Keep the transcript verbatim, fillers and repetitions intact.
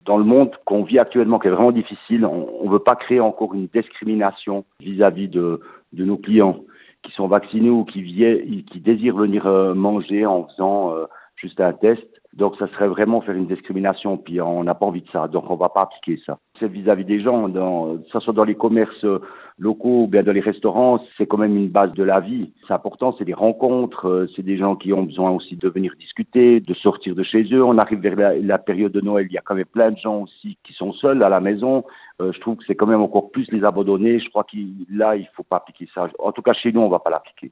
Dans le monde qu'on vit actuellement, qui est vraiment difficile, on ne veut pas créer encore une discrimination vis-à-vis de, de nos clients qui sont vaccinés ou qui, viennent, qui désirent venir euh, manger en faisant euh, juste un test. Donc, ça serait vraiment faire une discrimination, puis on n'a pas envie de ça, donc on ne va pas appliquer ça. C'est vis-à-vis des gens, dans, que ce soit dans les commerces locaux ou bien dans les restaurants, c'est quand même une base de la vie. C'est important, c'est des rencontres, c'est des gens qui ont besoin aussi de venir discuter, de sortir de chez eux. On arrive vers la, la période de Noël, il y a quand même plein de gens aussi qui sont seuls à la maison. Euh, je trouve que c'est quand même encore plus les abandonnés. Je crois que là, il ne faut pas appliquer ça. En tout cas, chez nous, on ne va pas l'appliquer.